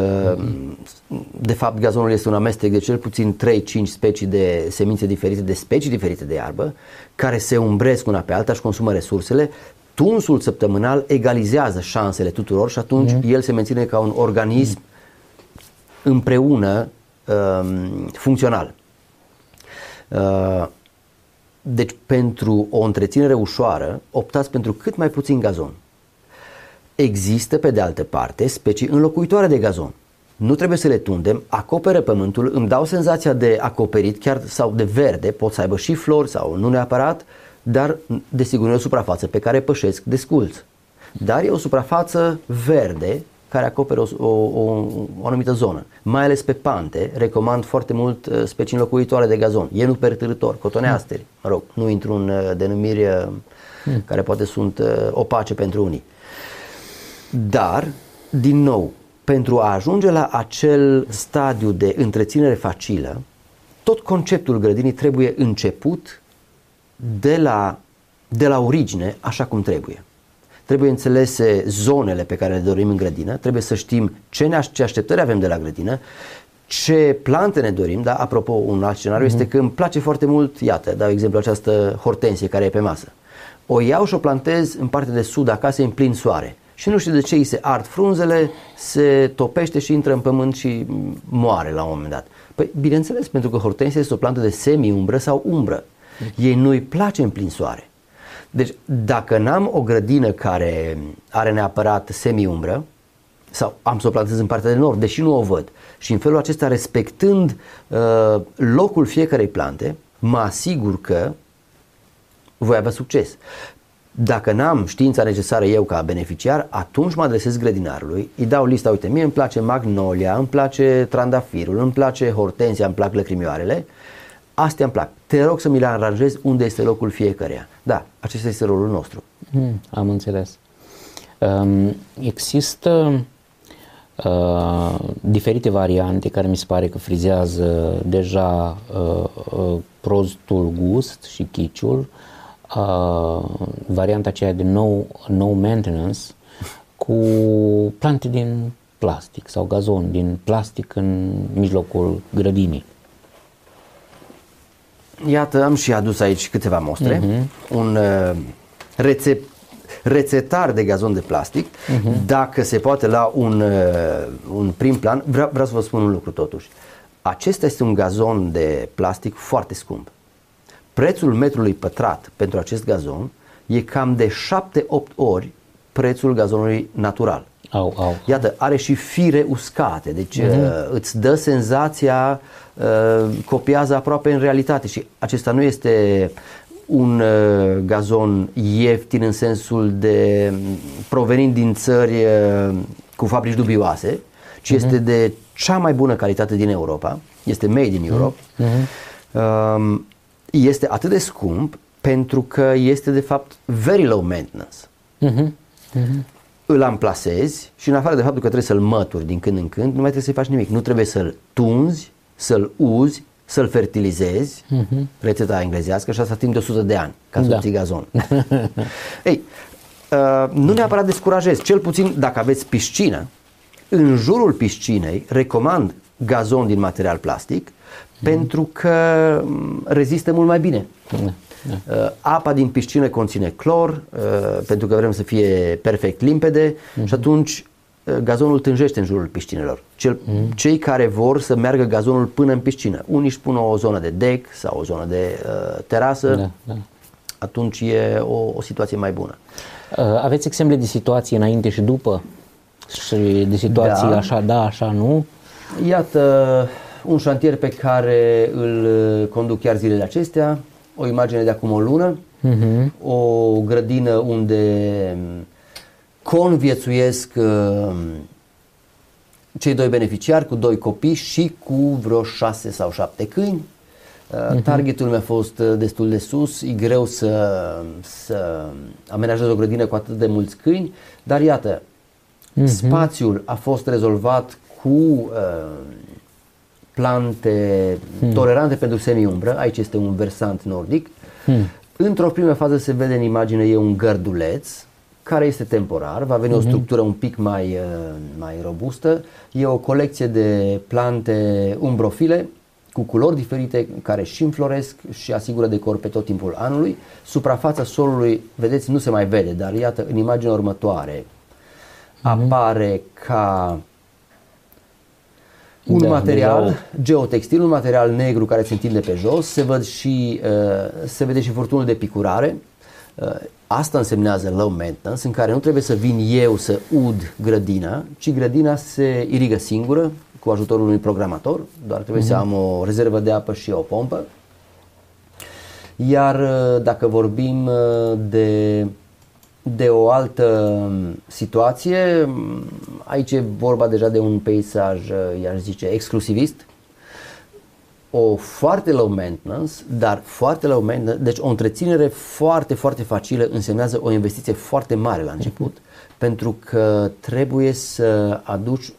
de fapt gazonul este un amestec de cel puțin 3-5 specii de semințe diferite, de specii diferite de iarbă, care se umbresc una pe alta și consumă resursele. Tunsul săptămânal egalizează șansele tuturor și atunci el se menține ca un organism împreună funcțional. Deci pentru o întreținere ușoară optați pentru cât mai puțin gazon. Există pe de altă parte specii înlocuitoare de gazon. Nu trebuie să le tundem, acoperă pământul, îmi dau senzația de acoperit chiar sau de verde, pot să aibă și flori sau nu neapărat, dar desigur e o suprafață pe care pășesc desculț. Dar e o suprafață verde care acoperă o anumită zonă. Mai ales pe pante, recomand foarte mult specii înlocuitoare de gazon. Ienul pertârător, cotoneasteri, mă rog, nu intru în denumiri care poate sunt opace pentru unii. Dar, din nou, pentru a ajunge la acel stadiu de întreținere facilă, tot conceptul grădinii trebuie început de la origine, așa cum trebuie. Trebuie înțelese zonele pe care le dorim în grădină, trebuie să știm ce așteptări avem de la grădină, Ce plante ne dorim, da? Apropo, un alt scenariu este că îmi place foarte mult, iată, dau exemplu, această hortensie care e pe masă. O iau și o plantez în partea de sud acasă, în plin soare. Și nu știu de ce îi se ard frunzele, se topește și intră în pământ și moare la un moment dat. Păi, bineînțeles, pentru că hortensia este o plantă de semi-umbră sau umbră. Ei nu-i place în plin soare. Deci, dacă n-am o grădină care are neapărat semi-umbră, sau am să o plantez în partea de nord, deși nu o văd, și în felul acesta, respectând locul fiecarei plante, mă asigur că voi avea succes. Dacă n-am știința necesară eu ca beneficiar, atunci mă adresez grădinarului, îi dau lista, uite, mie îmi place magnolia, îmi place trandafirul, îmi place hortensia, îmi plac lăcrimioarele, astea îmi plac. Te rog să mi le aranjezi unde este locul fiecăreia. Da, acesta este rolul nostru. Am înțeles. Există diferite variante care mi se pare că frizează deja prostul gust și chiciul. Varianta aceea de no maintenance cu plante din plastic sau gazon din plastic în mijlocul grădinii. Iată, am și adus aici câteva mostre. Un rețetar de gazon de plastic, dacă se poate la un prim plan. Vreau să vă spun un lucru totuși. Acesta este un gazon de plastic foarte scump. Prețul metrului pătrat pentru acest gazon e cam de 7-8 ori prețul gazonului natural. Iată, are și fire uscate, deci îți dă senzația, copiază aproape în realitate și acesta nu este un gazon ieftin în sensul de provenind din țări cu fabrici dubioase, ci este de cea mai bună calitate din Europa, este made in Europe. Este atât de scump pentru că este de fapt very low maintenance. Îl amplasezi și în afară de faptul că trebuie să-l mături din când în când, nu mai trebuie să-i faci nimic. Nu trebuie să-l tunzi, să-l uzi, să-l fertilizezi, rețeta englezească, și asta timp de 100 de ani, ca să obții gazon. Ei, nu neapărat descurajez, cel puțin dacă aveți piscină, în jurul piscinei recomand gazon din material plastic, pentru că rezistă mult mai bine. Apa din piscină conține clor, pentru că vrem să fie perfect limpede, și atunci gazonul tânjește în jurul piscinelor. Cei care vor să meargă gazonul până în piscină, unii își pun o zonă de deck sau o zonă de terasă, atunci e o situație mai bună. Aveți exemple de situații înainte și după? Și de situații așa da, așa nu? Iată un șantier pe care îl conduc chiar zilele acestea, o imagine de acum o lună, o grădină unde conviețuiesc cei doi beneficiari cu 2 copii și cu vreo 6 sau 7 câini. Targetul mi-a fost destul de sus, e greu să amenajez o grădină cu atât de mulți câini, dar iată, spațiul a fost rezolvat cu plante tolerante pentru semi-umbră. Aici este un versant nordic. Într-o primă fază se vede în imagine, e un gărduleț care este temporar, va veni o structură un pic mai robustă. E o colecție de plante umbrofile cu culori diferite care și înfloresc și asigură decor pe tot timpul anului. Suprafața solului, vedeți, nu se mai vede, dar iată, în imaginea următoare apare ca un material geotextil, un material negru care se întinde pe jos, se vede și furtunul de picurare. Asta însemnează low maintenance, în care nu trebuie să vin eu să ud grădina, ci grădina se irigă singură cu ajutorul unui programator, doar trebuie să am o rezervă de apă și o pompă. Iar dacă vorbim de o altă situație, aici e vorba deja de un peisaj, i-aș zice, exclusivist. O foarte low maintenance, dar foarte low maintenance, deci o întreținere foarte, foarte facilă însemnează o investiție foarte mare la început, pentru că trebuie să aduci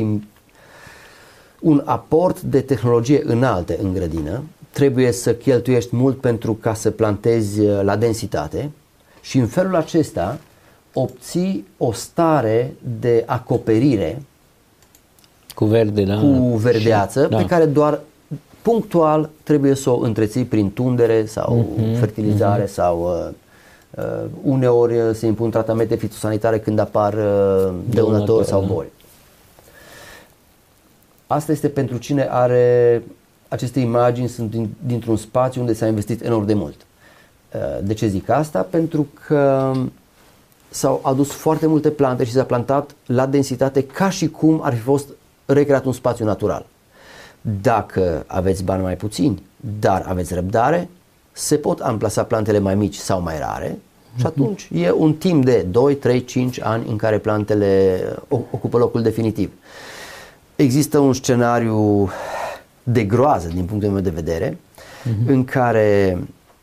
un aport de tehnologie înalte în grădină, trebuie să cheltuiești mult pentru ca să plantezi la densitate și în felul acesta obții o stare de acoperire cu verde, da, cu verdeață, da, pe care doar punctual trebuie să o întreții prin tundere sau fertilizare sau uneori se impun tratamente fitosanitare când apar dăunători sau boli. Asta este pentru cine are aceste imagini, sunt dintr-un spațiu unde s-a investit enorm de mult. De ce zic asta? Pentru că s-au adus foarte multe plante și s-a plantat la densitate ca și cum ar fi fost recreat un spațiu natural. Dacă aveți bani mai puțini, dar aveți răbdare, se pot amplasa plantele mai mici sau mai rare și atunci e un timp de 2, 3, 5 ani în care plantele ocupă locul definitiv. Există un scenariu de groază din punctul meu de vedere în care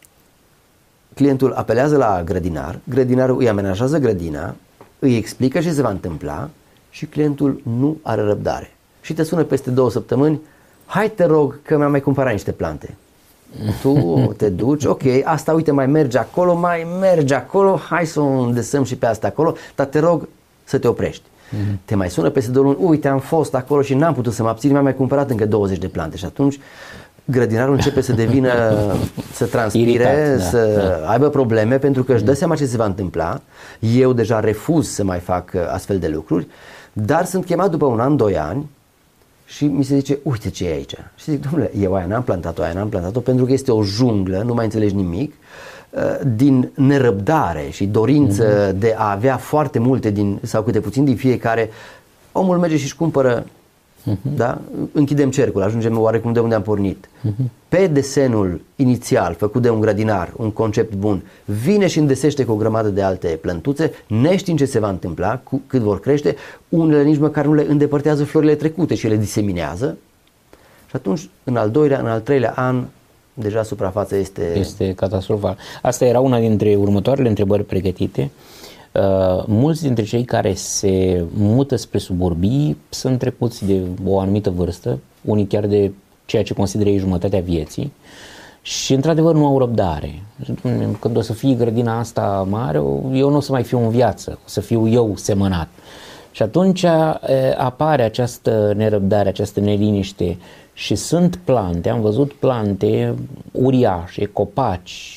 clientul apelează la grădinar, grădinarul îi amenajează grădina, îi explică ce se va întâmpla și clientul nu are răbdare. Și te sună peste 2 săptămâni: hai te rog că mi-am mai cumpărat niște plante. Tu te duci, ok, asta uite mai merge acolo, hai să o îndesăm și pe asta acolo, dar te rog să te oprești. Te mai sună peste 2 luni: uite, am fost acolo și n-am putut să mă abțin, mi-am mai cumpărat încă 20 de plante. Și atunci grădinarul începe să devină, să transpire, iritat, să aibă probleme, pentru că își dă seama ce se va întâmpla. Eu deja refuz să mai fac astfel de lucruri, dar sunt chemat după 1 an, 2 ani și mi se zice: uite ce e aici. Și zic: domnule, eu aia n-am plantat-o, pentru că este o junglă, nu mai înțelegi nimic, din nerăbdare și dorință de a avea foarte multe sau câte puțin din fiecare. Omul merge și își cumpără, da? Închidem cercul, ajungem oarecum de unde am pornit. Pe desenul inițial făcut de un grădinar, un concept bun, vine și îndesește cu o grămadă de alte plântuțe, neștiind ce se va întâmpla, cât vor crește, unele nici măcar nu le îndepărtează florile trecute și le diseminează. Și atunci, în al 2-lea, în al 3-lea an, deja suprafața este catastrofal. Asta era una dintre următoarele întrebări pregătite. Mulți dintre cei care se mută spre suburbii sunt trecuți de o anumită vârstă, unii chiar de ceea ce consideră ei jumătatea vieții, și într-adevăr nu au răbdare. Când o să fie grădina asta mare, eu nu o să mai fiu în viață, o să fiu eu semănat. Și atunci apare această nerăbdare, această neliniște și sunt plante, am văzut plante uriașe, copaci,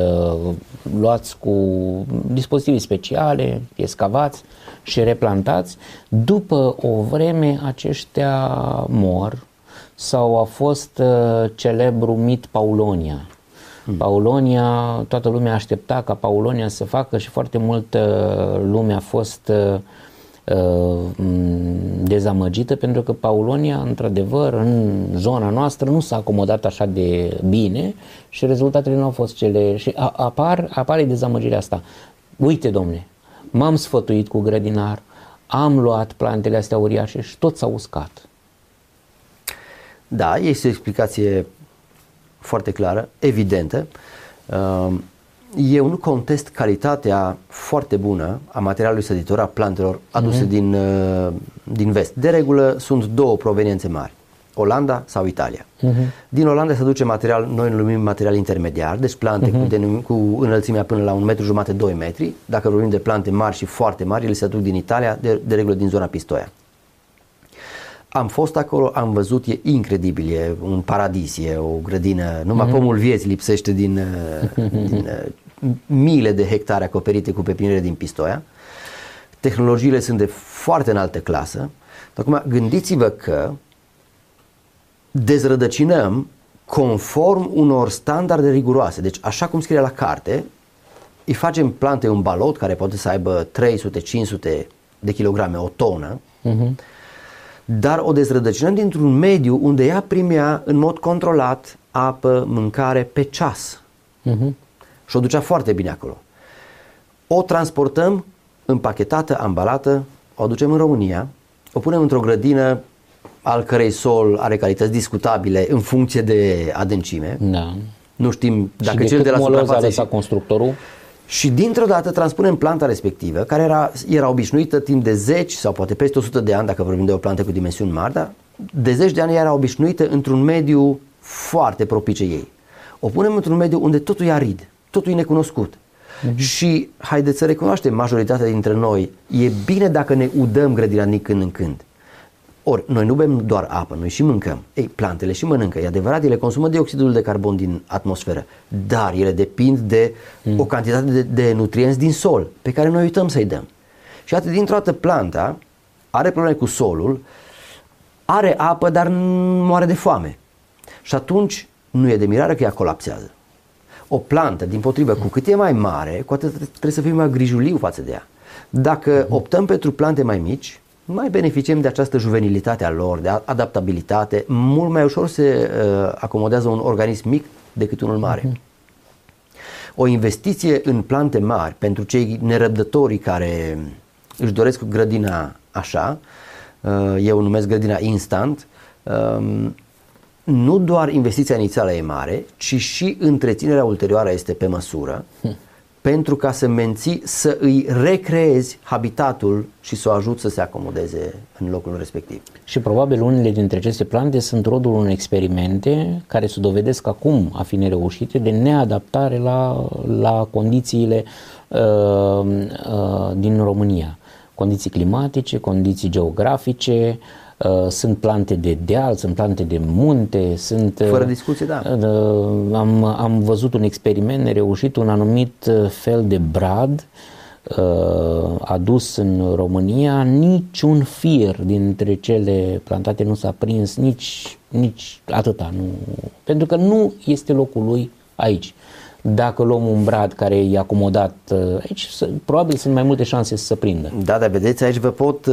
luați cu dispozitive speciale, escavați și replantați. După o vreme aceștia mor sau a fost celebrul mit Paulonia. Paulonia, toată lumea aștepta ca Paulonia să facă și foarte multă lume a fost dezamăgită, pentru că Paulonia, într-adevăr, în zona noastră nu s-a acomodat așa de bine și rezultatele nu au fost cele. Și apare dezamăgirea asta. Uite, domne, m-am sfătuit cu grădinar, am luat plantele astea uriașe și tot s-a uscat. Da, este o explicație foarte clară, evidentă. Eu nu contest calitatea foarte bună a materialului săditor, a plantelor aduse din vest. De regulă sunt 2 proveniențe mari: Olanda sau Italia. Din Olanda se aduce material, noi îl numim material intermediar, deci plante cu înălțimea până la 1,5 m, 2 metri. Dacă vorbim de plante mari și foarte mari, ele se aduc din Italia, de regulă din zona Pistoia. Am fost acolo, am văzut, e incredibil, e un paradis, e o grădină, numai pomul vieții lipsește din miile de hectare acoperite cu pepiniere din Pistoia. Tehnologiile sunt de foarte înaltă clasă. Acum gândiți-vă că dezrădăcinăm conform unor standarde riguroase, deci așa cum scrie la carte, îi facem plante un balot care poate să aibă 300-500 de kilograme, o tonă, dar o dezrădăcinăm dintr-un mediu unde ea primea în mod controlat apă, mâncare pe ceas. Și o ducea foarte bine acolo. O transportăm împachetată, ambalată, o aducem în România, o punem într-o grădină al cărei sol are calități discutabile în funcție de adâncime. Da. Nu știm dacă și cel de la suprafață și constructorul. Și dintr-o dată transpunem planta respectivă, care era obișnuită timp de 10 sau poate peste 100 de ani, dacă vorbim de o plantă cu dimensiuni mari, dar de 10 de ani era obișnuită într-un mediu foarte propice ei. O punem într-un mediu unde totul e arid, totul e necunoscut. Și haideți să recunoaștem, majoritatea dintre noi, e bine dacă ne udăm grădina din când în când. Ori, noi nu bem doar apă, noi și mâncăm. Ei, plantele și mănâncă. E adevărat, ele consumă dioxidul de carbon din atmosferă, dar ele depind de o cantitate de nutrienți din sol, pe care noi uităm să-i dăm. Și atât dintr-o dată planta are probleme cu solul, are apă, dar moare de foame. Și atunci nu e de mirare că ea colapsează. O plantă, dimpotrivă, cu cât e mai mare, cu atât trebuie să fim mai grijuliu față de ea. Dacă optăm pentru plante mai mici, mai beneficiem de această juvenilitate a lor, de adaptabilitate, mult mai ușor se acomodează un organism mic decât unul mare. O investiție în plante mari pentru cei nerăbdătorii care își doresc grădina așa, eu o numesc grădina instant, nu doar investiția inițială e mare, ci și întreținerea ulterioară este pe măsură, pentru ca să menții, să îi recreezi habitatul și să o ajut să se acomodeze în locul respectiv. Și probabil unele dintre aceste plante sunt rodul unor experimente care se dovedesc acum a fi nereușite de neadaptare la condițiile din România. Condiții climatice, condiții geografice, sunt plante de deal, sunt plante de munte, sunt... Fără discuție, da. Am văzut un experiment nereușit, un anumit fel de brad adus în România, niciun fir dintre cele plantate nu s-a prins, nici atâta, nu, pentru că nu este locul lui aici. Dacă luăm un brad care e acomodat aici, probabil sunt mai multe șanse să se prindă. Da, dar vedeți, aici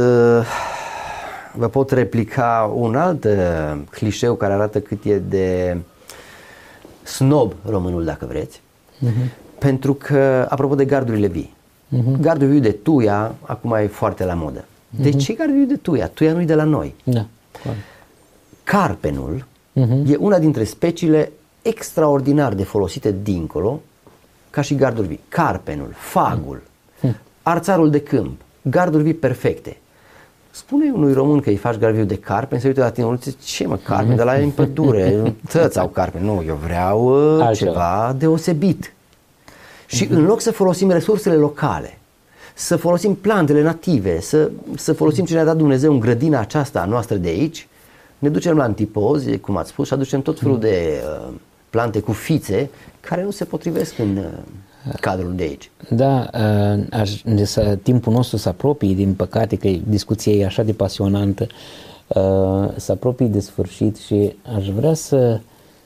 vă pot replica un alt clișeu care arată cât e de snob românul, dacă vreți. Pentru că, apropo de gardurile vii, gardul viu de tuia acum e foarte la modă. De ce gardul viu de tuia? Tuia nu e de la noi. Da. Carpenul e una dintre speciile extraordinar de folosite dincolo ca și garduri vii. Carpenul, fagul, arțarul de câmp, garduri vii perfecte. Spune unui român că îi faci gard viu de carpen, se uită la tine, zice, ce mă, carpen, de la în pădure, tăți au carpen. Nu, eu vreau ceva deosebit. Și în loc să folosim resursele locale, să folosim plantele native, să folosim ce ne-a dat Dumnezeu în grădina aceasta a noastră de aici, ne ducem la antipozi, cum ați spus, și aducem tot felul de plante cu fițe care nu se potrivesc în cadrul de aici. Da, timpul nostru se apropie, din păcate, că discuția e așa de pasionantă, se apropie de sfârșit și aș vrea să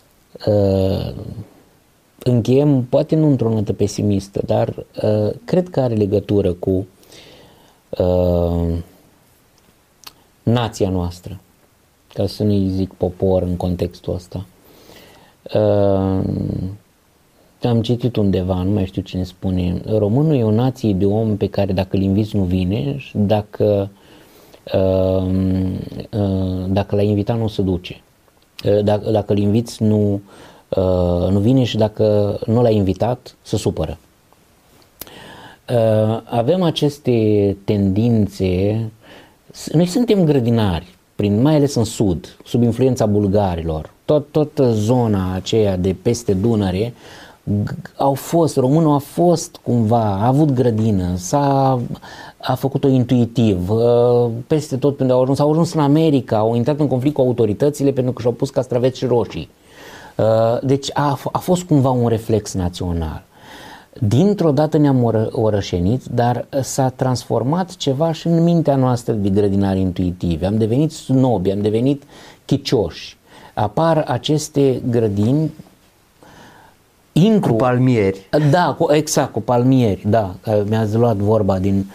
încheiem, poate nu într-o notă pesimistă, dar cred că are legătură cu nația noastră, ca să nu-i zic popor în contextul ăsta. Am citit undeva, nu mai știu cine spune, românul e o nație de om pe care dacă îl inviți nu vine și dacă l-ai invitat nu se duce. Dacă îl inviți nu vine și dacă nu l-ai invitat se supără. Avem aceste tendințe, noi suntem grădinari, mai ales în sud, sub influența bulgarilor, tot zona aceea de peste Dunăre, românul a fost cumva, a avut grădină, a făcut-o intuitiv, peste tot pentru au ajuns în America, au intrat în conflict cu autoritățile pentru că și-au pus castraveți roșii. Deci a fost cumva un reflex național. Dintr-o dată ne-am orășenit, dar s-a transformat ceva și în mintea noastră de grădinari intuitivi. Am devenit snobi, am devenit chicioși. Apar aceste grădini cu palmieri. Da, exact, cu palmieri, da, mi-ați luat vorba din...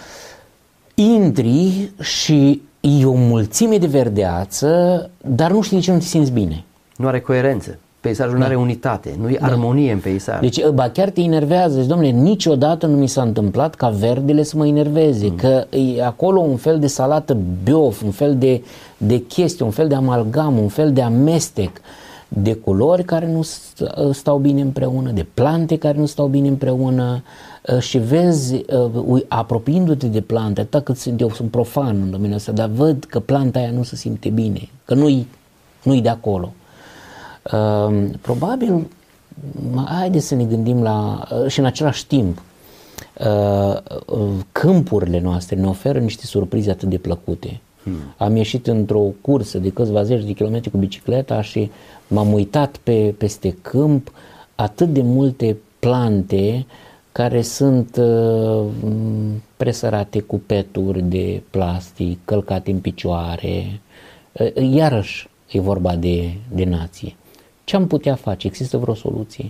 Intri și e o mulțime de verdeață, dar nu știi de ce nu te simți bine. Nu are coerență. Peisajul nu are unitate, nu e armonie în peisaj. Deci, chiar te enervează. Zici, domnule, niciodată nu mi s-a întâmplat ca verdele să mă enerveze, că e acolo un fel de salată biof, un fel de chestie, un fel de amalgam, un fel de amestec de culori care nu stau bine împreună, de plante care nu stau bine împreună și vezi, apropiindu-te de plante, atât cât sunt profan în domeniul ăsta, dar văd că planta aia nu se simte bine, că nu-i de acolo. Probabil, haideți să ne gândim și în același timp, câmpurile noastre ne oferă niște surprize atât de plăcute. Am ieșit într-o cursă de câțiva zeci de kilometri cu bicicleta și m-am uitat peste câmp, atât de multe plante care sunt presărate cu peturi de plastic, călcate în picioare. Iarăși e vorba de nație. Ce am putea face? Există vreo soluție?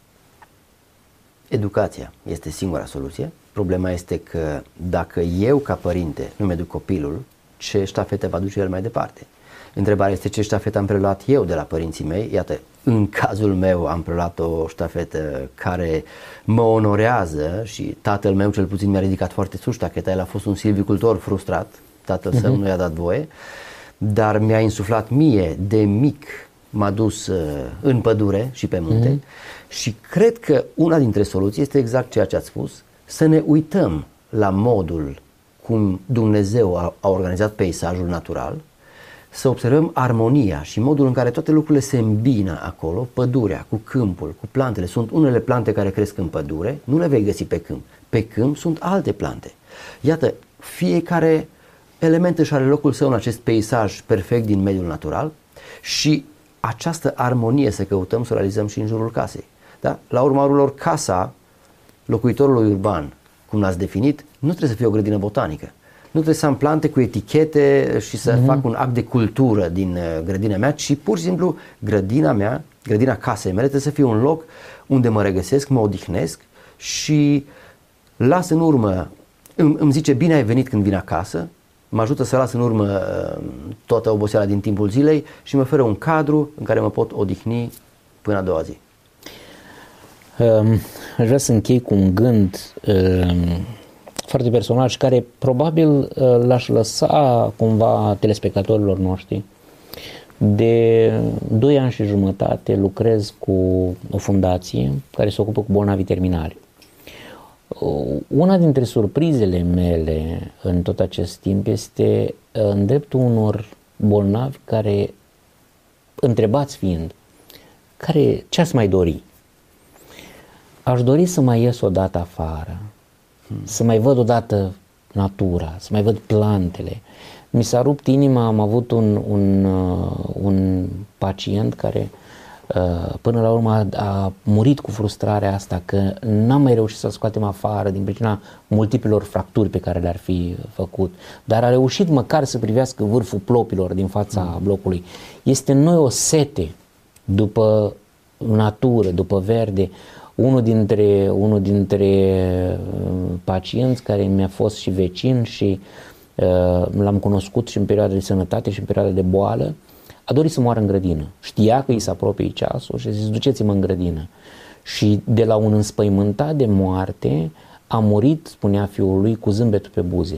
Educația este singura soluție. Problema este că dacă eu ca părinte nu mi-educ copilul, ce ștafete va duce el mai departe? Întrebarea este ce ștafetă am preluat eu de la părinții mei. Iată, în cazul meu am preluat o ștafetă care mă onorează și tatăl meu cel puțin mi-a ridicat foarte sus ștacheta. El a fost un silvicultor frustrat, tatăl său nu i-a dat voie, dar mi-a insuflat mie de mic, m-a dus în pădure și pe munte și cred că una dintre soluții este exact ceea ce ați spus, să ne uităm la modul cum Dumnezeu a organizat peisajul natural, să observăm armonia și modul în care toate lucrurile se îmbină acolo, pădurea cu câmpul, cu plantele. Sunt unele plante care cresc în pădure, nu le vei găsi pe câmp. Pe câmp sunt alte plante. Iată, fiecare element își are locul său în acest peisaj perfect din mediul natural și această armonie să căutăm să o realizăm și în jurul casei. Da? La urma urmelor, casa locuitorului urban, cum l-ați definit, nu trebuie să fie o grădină botanică. Nu trebuie să am plante cu etichete și să fac un act de cultură din grădina mea, ci pur și simplu grădina mea, grădina casei mele trebuie să fie un loc unde mă regăsesc, mă odihnesc și las în urmă, îmi zice bine ai venit când vin acasă, mă ajută să las în urmă toată oboseala din timpul zilei și mă oferă un cadru în care mă pot odihni până a doua zi. Aș vrea să închei cu un gând foarte personal și care probabil l-aș lăsa cumva telespectatorilor noștri. De 2 ani și jumătate lucrez cu o fundație care se ocupă cu bolnavi terminali. Una dintre surprizele mele în tot acest timp este în dreptul unor bolnavi care, întrebați fiind, ce ați mai dori? Aș dori să mai ies odată afară, să mai văd odată natura, să mai văd plantele. Mi s-a rupt inima, am avut un pacient care până la urmă a murit cu frustrarea asta că n-am mai reușit să-l scoatem afară din pricina multiplelor fracturi pe care le-ar fi făcut, dar a reușit măcar să privească vârful plopilor din fața blocului. Este în noi o sete după natură, după verde. Unul dintre pacienți care mi-a fost și vecin și l-am cunoscut și în perioada de sănătate și în perioada de boală, a dorit să moară în grădină. Știa că îi se apropie ceasul și a zis, duceți-mă în grădină. Și de la un înspăimântat de moarte a murit, spunea fiul lui, cu zâmbetul pe buze.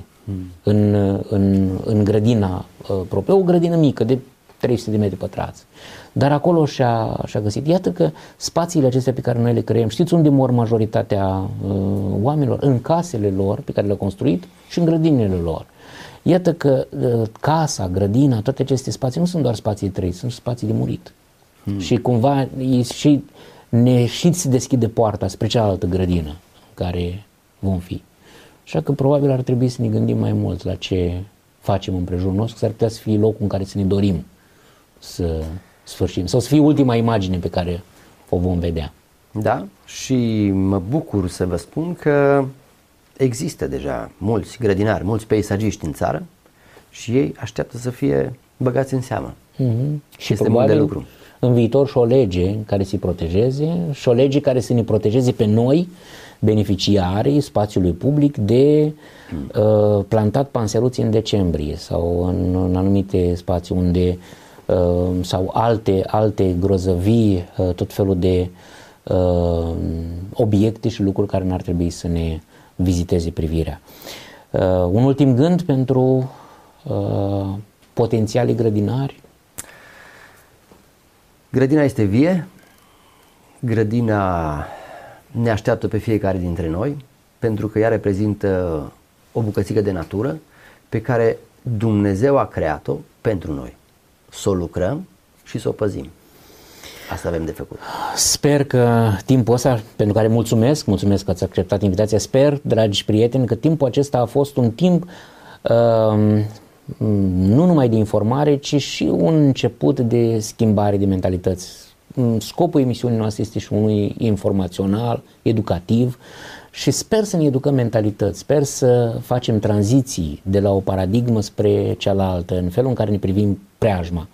În grădina proprie, o grădină mică de 300 de metri pătrați. Dar acolo și-a găsit. Iată că spațiile acestea pe care noi le creăm, știți unde mor majoritatea oamenilor? În casele lor pe care le-au construit și în grădinile lor. Iată că casa, grădina, toate aceste spații nu sunt doar spații de trăit, sunt spații de murit. Și cumva și se deschide poarta spre cealaltă grădină în care vom fi. Așa că probabil ar trebui să ne gândim mai mult la ce facem împrejurul nostru, s-ar putea să fie locul în care să ne dorim să sfârșim, sau să fie ultima imagine pe care o vom vedea. Da, și mă bucur să vă spun că există deja mulți grădinari, mulți peisagiști în țară și ei așteaptă să fie băgați în seamă. Și este mult de probabil lucru. În viitor și o lege care să-i protejeze și o lege care să ne protejeze pe noi, beneficiarii spațiului public, de plantat panseluți în decembrie sau în anumite spații unde sau alte grozăvii, tot felul de obiecte și lucruri care n-ar trebui să ne viziteze privirea. Un ultim gând pentru potențialii grădinari? Grădina este vie, grădina ne așteaptă pe fiecare dintre noi, pentru că ea reprezintă o bucățică de natură pe care Dumnezeu a creat-o pentru noi. Să o lucrăm și să o păzim. Asta avem de făcut. Sper că timpul ăsta, pentru care mulțumesc că ați acceptat invitația, sper, dragi prieteni, că timpul acesta a fost un timp nu numai de informare, ci și un început de schimbare de mentalități. Scopul emisiunii noastre este și unul informațional, educativ și sper să ne educăm mentalități, sper să facem tranziții de la o paradigmă spre cealaltă, în felul în care ne privim preajma.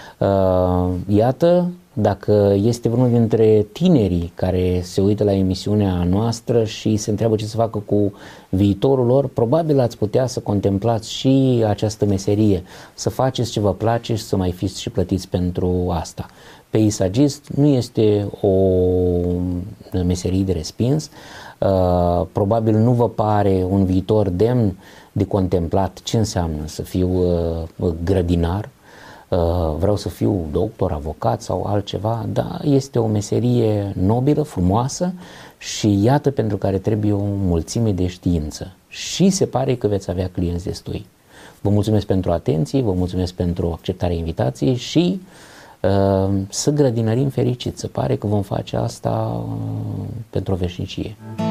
Iată, dacă este vreunul dintre tinerii care se uită la emisiunea noastră și se întreabă ce să facă cu viitorul lor, probabil ați putea să contemplați și această meserie, să faceți ce vă place și să mai fiți și plătiți pentru asta. Peisagist nu este o meserie de respins, probabil nu vă pare un viitor demn de contemplat ce înseamnă să fiu grădinar, vreau să fiu doctor, avocat sau altceva, dar este o meserie nobilă, frumoasă și iată pentru care trebuie o mulțime de știință și se pare că veți avea clienți destui. Vă mulțumesc pentru atenție, vă mulțumesc pentru acceptarea invitației și să grădinărim fericit. Se pare că vom face asta pentru o veșnicie.